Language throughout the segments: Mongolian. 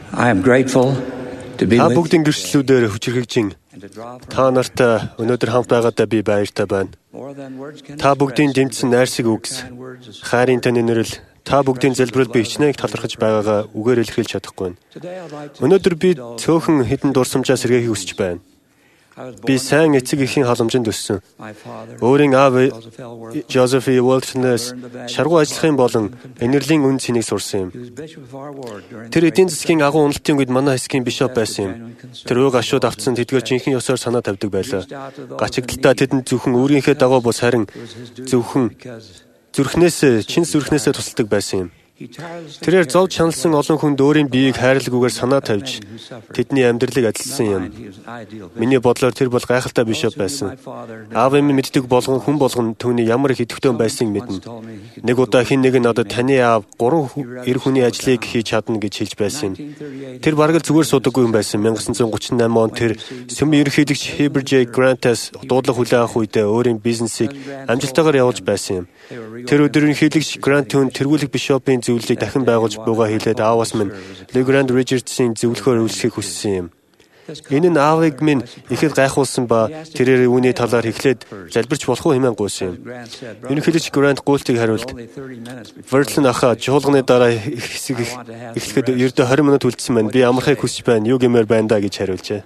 I am grateful to be Та with бүгдийн гэрчлэлүүдээр хүчирхэгжин та нартай өнөөдөр хамт байгаадаа би баяртай байна. Та бүгдийн дэмжсэн найрсаг үгс, хайрын танинэрэл, та бүгдийн залбирал би хичнээн талархаж байгаагаа үгээр илэрхийлж чадахгүй байна. Өнөөдөр би цөөхөн хэдэн дурсамжаа сэргээхийг хүсэж байна. Би сайн эцэг эхийн халамжинд өссөн. Өөрийн аав Joseph E. Walton-ээс шаргуу ажиллахын болон энерлийн үн цэнийг сурсан юм. Тэр эдийн засгийн агуу уналтын үед манай хэсгийн бишоп байсан юм. Тэр уг гашууд автсан тэдгээр жинхэнэ ёсоор санаа тавьдаг байлаа. Гачигдалтаа тэдэнд зөвхөн өөрийнхөө дагуу бус харин зөвхөн чин зүрхнээсээ тусалдаг байсан юм. Тэрээр зовж шаналсан олон хүнд өөрийн биеийг хайрлаггүйгээр санаа тавьж тэдний амьдралыг адилсан юм. Миний бодлоор тэр бол гайхалтай бишоп байсан. Аав минь мэддэг болгон хүн болгон түүний ямар их идэвхтэй байсныг мэднэ. Нэг удаа хэн нэг нь надад таны аав 3 эр хүний ажлыг хийж чадна гэж хэлж байсан юм. Тэр бараг л зүгээр суудаггүй юм байсан. 1938 онд тэр Сүмийн ерөнхийлөгч Heber J. Grant-аас дуудлага хүлээн авах үедээ өөрийн бизнесийг амжилттайгаар явуулж байсан юм. Тэр өдөр ерөнхийлөгч Grant-ын тэргүүлэх бишопын зөвлөлийг дахин байгуулж буйгаа хийлээд ааваас минь LeGrand Richards-ийн зөвлөхөөр үйлчлэхийг хүссэн юм. Энэ нь аавыг минь ихэд гайхуулсан ба тэрээр үүний талаар эхлээд залбирч болох уу хэмээн гуйсан юм. Ерөнхийлөгч Grant гуйлтыг хариулт Vertlin ахаа чуулганы дараа хэсэг эхлэхэд ердөө 20 минут үлдсэн байна. Би амархыг хүсэж байна. Юу гэмээр байна да гэж хариулжээ.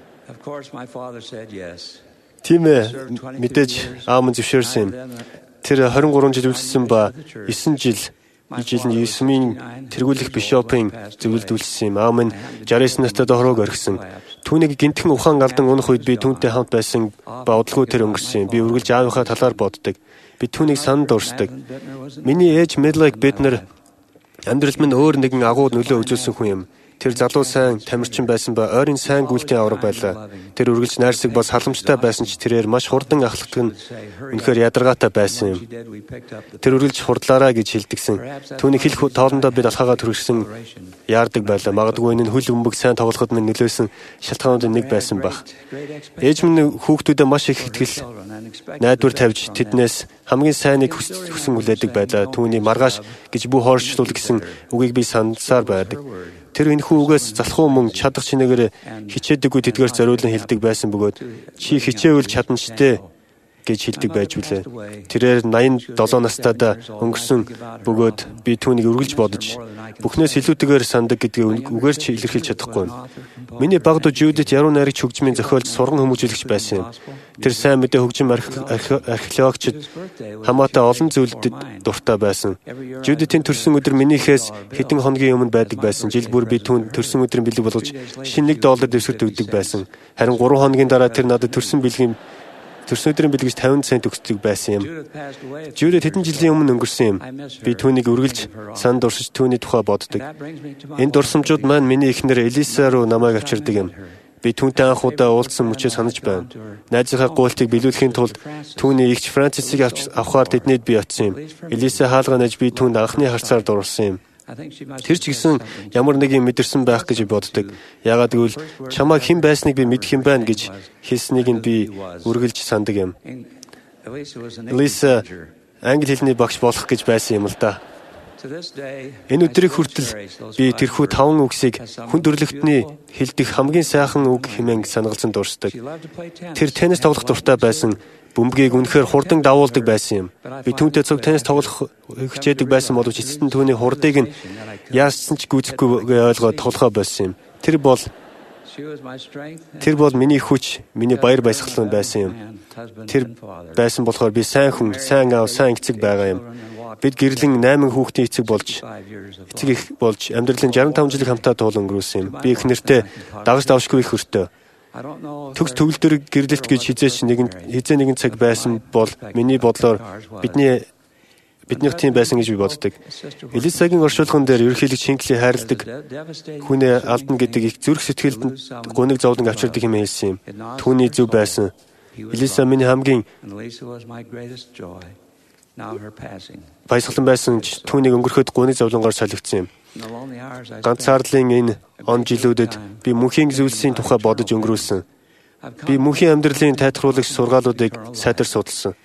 Тийм ээ, мэдээж аав минь зөвшөөрсөн юм. Тэр 23 жил үлдсэн ба 9 жил нь Есүсийн тэргүүлэх бишопын зөвлөлд үлдсэн юм. Аав минь 69 настай дохроог орхисон. Түүнийг гинтхэн ухаан алдан унах үед би түүнтэй хамт байсан ба удалгүй тэр өнгөрсөн юм. Би үргэлж аавынхаа талаар боддог. Би түүнийг санал дурсдаг. Миний ээж Медлайк Бэднер амьдрал минь өөр нэгэн агуу нөлөө үзүүлсэн хүн юм. Тэр залуу сайн тамирчин байсан ба ойрын сайн гүйлтийн авраг байлаа. Тэр үргэлж найрсаг бас халамжтай байсан ч тэрээр маш хурдан ахлагдаг нь үнэхээр ядаргаатай байсан юм. Тэр үргэлж хурдлаараа гэж хэлдэгсэн. Түүний хэл тоолондоо бид алхаагаа түргсэн яардаг байлаа. Магадгүй энэ нь хөл бөмбөг сайн тоглоход минь нөлөөсөн шалтгаануудын нэг байсан баг. Ээж минь хүүхдүүдэд маш их итгэл найдвар тавьж тэднээс хамгийн сайныг хүсэн хүлээдэг байлаа. Түүний маргааш гэж бүх хоорчлуул гэсэн үгийг би сандсаар байдаг. Тэр энэхүү үгээс залхуу мөн чадах чинээгээр хичээдэггүй тэдгээр зориулан хэлдэг байсан бөгөөд чи хичээвэл чадна ч дээ гэж хэлдэг байж билээ. Тэрээр 87 настайдаа өнгөрсөн бөгөөд би түүнийг үргэлж бодож бүхнээс илүүтэйгээр сандаг гэдгийг үгээр ч илэрхийлж чадахгүй байна. Миний баг дуу Жюдит яруу найрагч хөгжмийн зохиолч сурган хүмүүжүүлэгч байсан юм. Тэр сайн мэдээ хөгжим археологчид хамаатай олон зүйлдэд дуртай байсан. Жюдитийн төрсөн өдөр минийхээс хэдэн хоногийн өмнө байдаг байсан. Жил бүр би түүнд төрсөн өдрийн бэлэг болгож шинэ $1 дэвсгэр өгдөг байсан. Харин 3 хоногийн дараа тэр надад төрсөн өдрийн бэлгэж 50 цент өгдөг байсан юм. Жюдит хэдэн жилийн өмнө өнгөрсөн юм. Би түүнийг үргэлж санд дурсаж түүний тухай боддог. Энэ дурсамжууд маань миний эхнэр Элиса руу намайг авчирдаг юм. Би түүнтэй анх удаа уулзсан мөчөө санаж байна. Найзынхаа гуйлтыг биелүүлэхийн тулд түүний эгч Францисыг авахаар тэднийд би очсон юм. Элиса хаалгаа нэж би түүнд анхны харцаар дурлсан юм. Тэр ч гэсэн ямар нэг юм мэдэрсэн байх гэж боддог. Яагаад гэвэл чамайг хэн байсныг би мэдэх юм байна гэж хэлснийг нь би үргэлж сандаг юм. Элиса англи хэлний багш болох гэж байсан юм л да. Энэ өдрийг хүртэл би тэрхүү 5 үгсийг хүн төрлөختний хэлдэг хамгийн сайхан үг хэмээн санагалсан дурсдаг. Тэр теннис тоглох дуртай байсан. Бөмбөгийг үнэхээр хурдан давуулдаг байсан юм. Би түүнтэй цуг теннис тоглох хичээдэг байсан боловч эцэст нь түүний хурдыг нь яасан ч гүйцэхгүй ойлгоод тоглохоо болсон юм. Тэр бол миний хүч, миний баяр баясгалан байсан юм. Тэр байсан болохоор би сайн хүн, сайн аав, сайн эцэг байгаа юм. Бид гэрлэн 8 хүүхдийн эцэг их болж амьдралын 65 жилиг хамтаа туулан өнгөрүүлсэн юм. Би их нэртэй дагаж давшгүй их өртөө. Төгс төгөлдөр гэрлэлт гэж хизээ нэгэн цаг байсан бол миний бодлоор биднийх тийм байсан гэж би боддог. Элисагийн оршуулган дээр ерөнхийлөгч Шинкли хайрладаг хүнээ алдна гэдэг их зүрх сэтгэлд гуниг зовлон авчирдаг юм хэлсэн юм. Түүний зөв байсан. Элиса миний хамгийн баясгалан байсан ч түүнийг өнгөрөхөд гуниг зовлонгоор солигдсон юм. Ганцаардлын энэ он жилүүдэд би мөнхийн зүйлсийн тухай бодож өнгөрүүлсэн. Би мөнхийн амьдралын тайлбарлагч сургаалуудыг сайдар судалсан.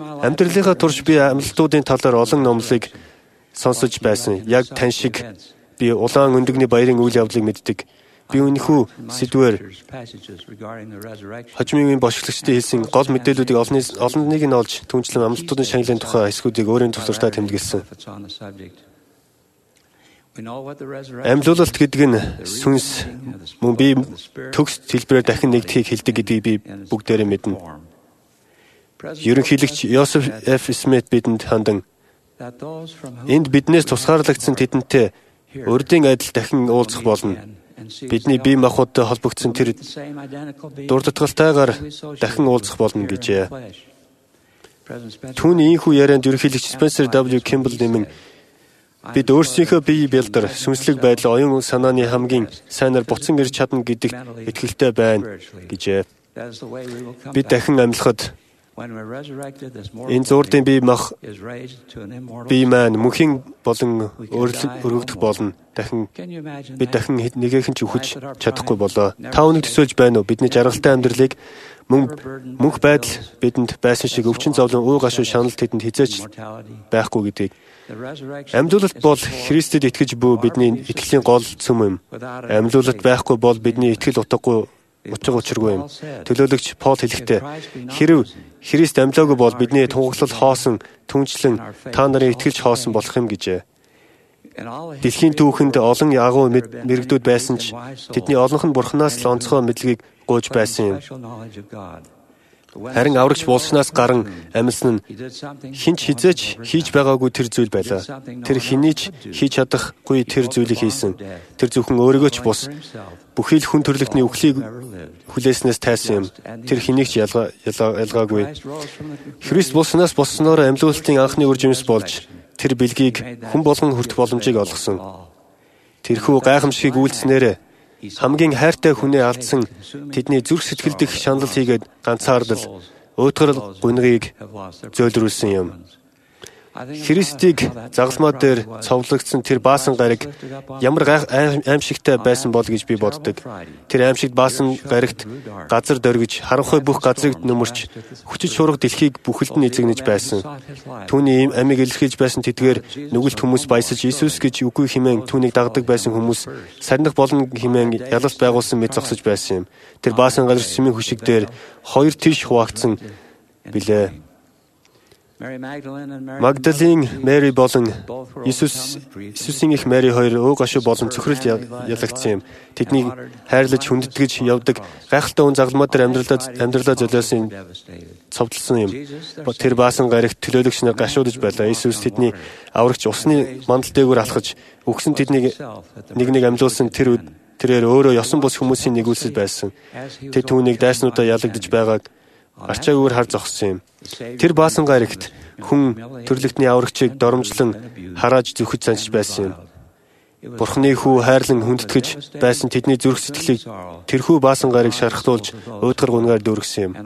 Амьдралынхаа турш би амлалтуудын талаар олон номлыг сонсож байсан. Яг тань шиг Би улаан өндөгний баярын үйл явдлыг мэддэг. Би үнэхүү сэдвээр хожимын бошиглагчдын хэлсэн гол мэдээллүүдийг олонныг нь олж түнчлэн амлалтуудын шагналын тухай эсгүүдийг өөрийн тусгартаа тэмдэглэсэн. Амьлуулалт гэдэг нь сүнс мөн би төгс хэлбэрээр дахин нэгдхийг хэлдэг гэдгийг би бүгдээрээ мэднэ. Ерөнхийлөгч Йосеф Ф. Смит бидэнд хандан энд биднээс тусгаарлагдсан тэдэнтэй урдын адил дахин уулзах болно. Бидний бие махбодтой холбогдсон тэр дурдтгалтайгаар дахин уулзах болно гэжээ. Түүний ийхүү ярианд ерөнхийлөгч Спенсер W. Кимбл нэмэн бид өөрсдийнхөө бие бэлдэр сүнслэг байдал оюун санааны хамгийн сайнаар буцан ирж чадна гэдэгт итгэлтэй байна гэжээ. Бид дахин амьлахад энэ зуурдын бие маань мөнхийн болон өргөгдөх болно. Бид дахин нэгэхэн ч үхэж чадахгүй болоо. Та өнөг төсөөлж байна уу? Бидний жаргалтай амьдралыг мөнх байдал бидэнд байсан шиг өвчин зовлон уу гашуу шаналт тэдэнд хизээч байхгүй гэдгийг. Амьлуулалт бол Христэд итгэж буй бидний итгэлийн гол цөм юм. Амьлуулалт байхгүй бол бидний итгэл утгагүй учиргүй юм. Төлөөлөгч Пол хэлэхдээ хэрв Христ амьлаагүй бол бидний тунгаглал хоосон, түнчлэн та нарын итгэж хоосон болох юм гэжээ. Дэлхийн түүхэнд олон ягуу мэрэгдүүд байсан ч тэдний олонх нь Бурханаас л онцгой мэдлэгийг гуйж байсан юм. Харин аврагч болсноос гарan амьсан нь хинч хизээч хийж байгаагүй тэр зүйл байлаа. Тэр хэнийг хийж чадахгүй тэр зүйлийг хийсэн. Тэр зөвхөн өөрийгөө ч бус бүхий л хүн төрлөختний үхлийг хүлээснээс тайсан юм. Тэр хэнийг ч ялгаагүй. Христ болсноос болсноор амьлуулалтын анхны үр жимс болж тэр бэлгийг хүн болгон хүртэх боломжийг олгосон. Тэрхүү гайхамшигыг үйлснээрээ хамгийн хайртай хүнээ алдсан тэдний зүрх сэтгэл дэх шанал хийгээд ганцаардал уйтгарл гунгийг зөөлрүүлсэн юм. Христийг загалмаа дээр цовлогдсон тэр баасан гариг ямар аимшигтай байсан бол гэж би боддог. Тэр аимшигт баасан гаригт газар дөргиж харанхуй бүх газрыг нөмөрч хүчит шуурга дэлхийг бүхэлд нь эзэгнэж байсан. Түүний амийг илэрхийлж байсан тэдгээр нүгэлт хүмүүс баясаж Иесус гэж үгүй хэмээн түүнийг дагдаг байсан хүмүүс сарних болно хэмээн ялалт байгуулсан мэт зогсож байсан юм. Тэр баасан газар сүмийн хүшиг дээр хоёр тийш хуваагдсан билээ. Магдалин Мэри болон Иесусийн их Мэри хоёр өө гашуу болон цөхрөлд ялагдсан юм. Тэднийг хайрлаж хүндэтгэж явдаг гайхалтай хүн загалмаа дээр амьдралаа золиосон цовдлсон юм. Тэр баасан гаригт төлөөлөгч нар гашуудж байлаа. Иесус тэдний аврагч усны мандал дээгүүр алхаж өгсөн тэднийг нэг амьлуулсан тэрээр өөрөө ёсон бус хүмүүсийн нэгүүлсэл байсан. Тэд түүнийг дайснуудаа ялагдж байгааг арчаагүйгээр хар зогссон юм. Тэр баасан гаригт хүн төрлөختний аврагчийг доромжлон харааж зүхэж санчиж байсан юм. Бурхны хүү хайрлан хүндэтгэж байсан тэдний зүрх сэтгэлийг тэрхүү баасан гариг шархтуулж уйдгар гунгаар дүүргэсэн юм.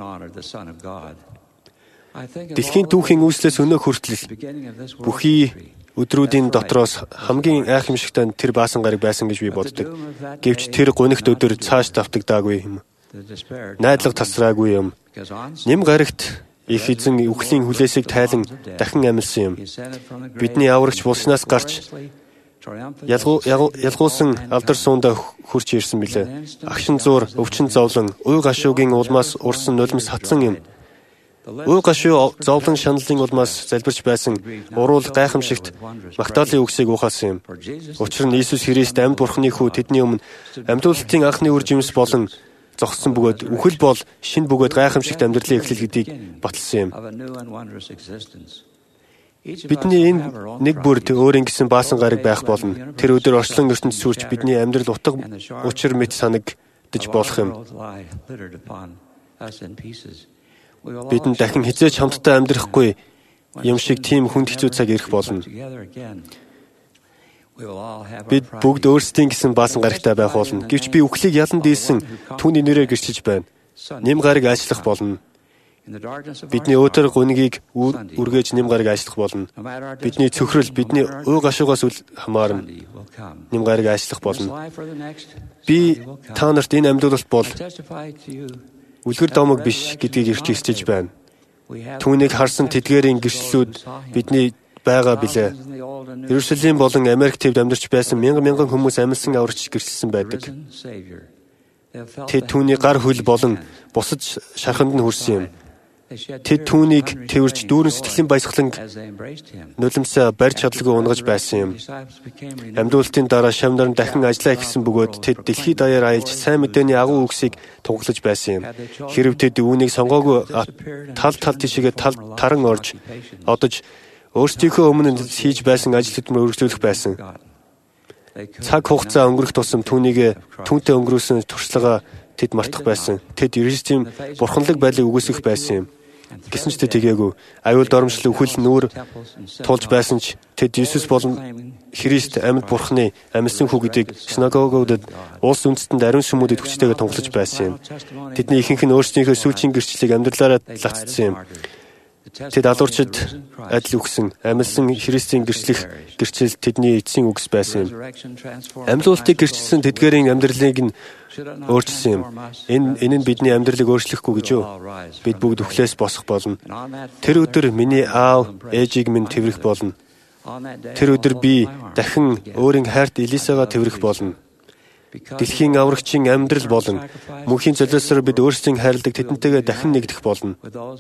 Дэлхийн түүхийн үүслээс өнөө хүртэл бүхий өдрүүдийн дотроос хамгийн айхамшигтай тэр баасан гариг байсан гэж би боддог. Гэвч тэр гунигт өдөр цааш давтагдаагүй юм. Найдлага тасраагүй юм. Нэм гарагт их эзэн үхлийн хүлээсийг тайлан дахин амьлсан юм. Бидний аврагч болсноос гарч ялгуулсан алдар суундаа хурч ирсэн билээ. Агшин зуур, өвчин зовлон, уй гашуугийн улмаас урсан нулимс хатсан юм. Уй гашуу зовлон шаналлын улмаас залбирч байсан уруул гайхамшигт Магдалины үгсийг ухаасан юм. Учир нь Иесус Христ амьд Бурхны хүү тэдний өмнө амьлуулалтын анхны үр жимс болон зогссон бөгөөд үхэл бол шинэ бөгөөд гайхамшигт амьдралын эхлэл гэдгийг баталсан юм. Бидний энэ нэг бүрд өөр ингэсэн баасан гариг байх болно. Тэр өдөр орчлон ертөнд сүрч бидний амьдрал утга учир мэт санагдаж болох юм. Бидэнд дахин хизээч хамтдаа амьдрахгүй юм шиг тийм хүнд хэцүү цаг ирэх болно. Бид бүгд өөрсдийн гэсэн баасан гаригтай байх болно. Гэвч би үхлийг ялан дийлсэн түүний нэрээр гэрчилж байна. Нэм гариг ажиллах болно. Бидний өдөр гүнгийг үргээж нэм гариг ажиллах болно. Бидний цөхрөл бидний өө гашуугаас хамаарна. Нэм гариг ажиллах болно. Би та нарт энэ амьдлуулалт бол үлгэр домог биш гэдгийг ирж хэлж байна. Түүнийг харсан тэдгээрийн гэрчлэлүүд байгаа билээ. Иерусалим болон Америк төвд амьдарч байсан мянган хүмүүс амьсан аврагч гэрчилсэн байдаг. Тэд түүний гар хөл болон бусад шарханд нь хүрсэн юм. Тэд түүнийг тэрвэрч дүүрэн сэтгэлийн баясгалан нулимсаа барьж чадалгүй унгаж байсан юм. Амьдуулалтын дараа шавнаар нь дахин ажиллаа эхэлсэн бөгөөд тэд дэлхийд даяар аялж сайн мэдээний агуу үгсийг тунгалж байсан юм. Хэрэв тэд үүнийг сонгоогүй тал тишээгээ таран орж одож өөрсдийнхөө өмнө хийж байсан ажил хөдөлмөр үргэлжлүүлэх байсан. Цаг хугацаа өнгөрөх тусам түүнийгээ түүнтэй өнгөрөөсөн туршлагаа тэд мартах байсан. Тэд Иерусалим бурханлаг байдлыг үгүйсгэх байсан юм. Гэсэн ч тэд тэгээгүй. Аюул доромжлол үхэл нүүр тулж байсан ч тэд Иесус болон Христ амьд бурхны амьсан хүү гэдгийг синагогуудад улс үндэстэнд ариун сүмүүдэд хүчтэйгээр тунгалж байсан юм. Тэдний ихэнх нь өөрсдийнхөө сүүлчийн гэрчлэлийг амьдралаараа лацдсан юм. Тэд алуурчид адил үхсэн, амьсан Христийн гэрчлэл тэдний эцсийн үгс байсан юм. Амьлуултыг гэрчилсэн тэдгээрийн амьдралыг нь өөрчилсөн юм. Энэ нь бидний амьдралыг өөрчлөхгүй гэж юу? Бид бүгд үхлээс босох болно. Тэр өдөр миний аав ээжийг минь тэврэх болно. Тэр өдөр би дахин өөрийн хайрт Элисагаа тэврэх болно. Дэлхийн аврагчийн амьдрал болон мөнхийн золиосоор бид өөрсдийн хайрладаг тэдэнтэйгээ дахин нэгдэх болно.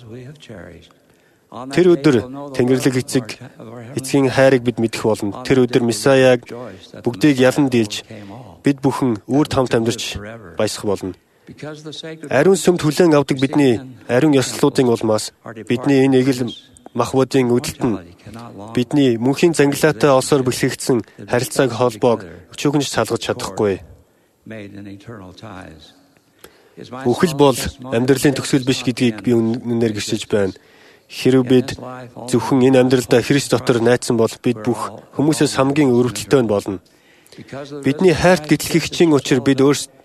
Тэр өдөр Тэнгэрлэг эцгийн хайрыг бид мэдэх болно. Тэр өдөр Месаяг бүгдийг ялан дийлж бид бүхэн үр тамт амьдарч баясах болно. Ариун сүмд хүлээн авдаг бидний ариун ёслолуудын улмаас бидний энэ эгэл махбодын үдэлт нь бидний мөнхийн зангилаатай олсоор бэлтгэгдсэн харилцааг холбоог өчөөгнөж салгаж чадахгүй. Үхэл бол амьдралын төгсгөл биш гэдгийг би үнээр гэрчилж байна. Хэрэв бид зөвхөн энэ амьдралдаа Христ дотор найдсан бол бид бүх хүмүүсээс хамгийн өрөвдөлтөй болно. Бидний хайрт гэтлэгчийн учир бид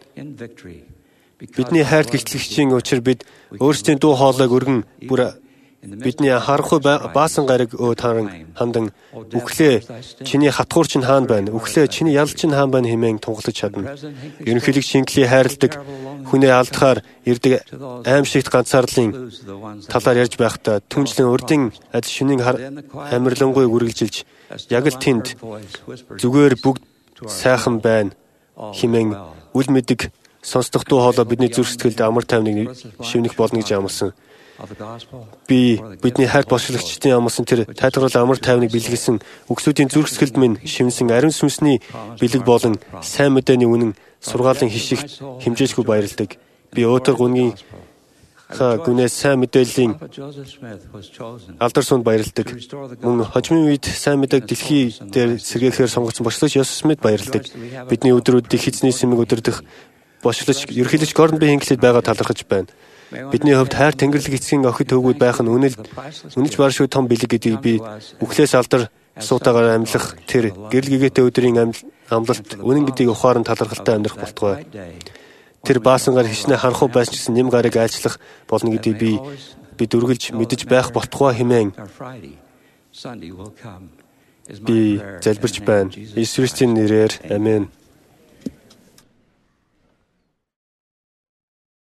өөрсдийн дуу хоолойг өргөн бүр бидний харанхуй баасан гариг хандан үхлээ чиний хатгуур чинь хаана байна? Үхлээ чиний ял чинь хаана байна хэмээн тунгалж чадна. Ерөнхийлөг шингэлийг хайрладаг хүнээ алдахаар ирдэг аимшигт ганцаарлын талаар ярьж байхдаа түнжлэн урдын адил шөнийн амирлангуйг үргэлжилж яг л тэнд зүгээр бүгд сайхан байна хэмээн үл мэдэг сонсдох дуу хоолой бидний зүрх сэтгэлд амар тайвныг шивнэх болно гэж амласан. Бидний хайр бошигчдын амласан тэр тайлбарлал амар тайвныг бэлгэлсэн үгсүүдийн зүрх сэтгэлд минь шивнсэн ариун сүнсний бэлэг болон сайн мэдээний үнэн сургаалын хишигт хэмжээжгүй баярладаг. Би өдөр гүнгийн гүнээс сайн мэдээллийн алдар сунд баярладаг. Мөн хожимын үед сайн мэдээг дэлхий дээр сэргээхээр сонгогдсон бошлогч Йосеф Смит баярладаг. Бидний өдрүүдийг хэзний сэмэг өдөрдөх бошлогч ерөнхийлөгч Гордон Би Хинклэд байгаа талархаж байна. Бидний хувьд хайр Тэнгэрлэг эцгийн охид төвгүүд байх нь үнэлж баршгүй том бэлэг гэдгийг би үхлээс алдар суутаагаар амьлах тэр гэрэл гэгээтэй өдрийн амлалт үнэн гэдгийг ухаан талархалтай амьдрах болтугай. Тэр баасангаар хичнээн харанхуй байсан гэсэн нэм гарыг айлчлах болно гэдгийг бид үргэлж мэдэж байх болтугай хэмээн би залбирч байна. Иесус Христосийн нэрээр амин.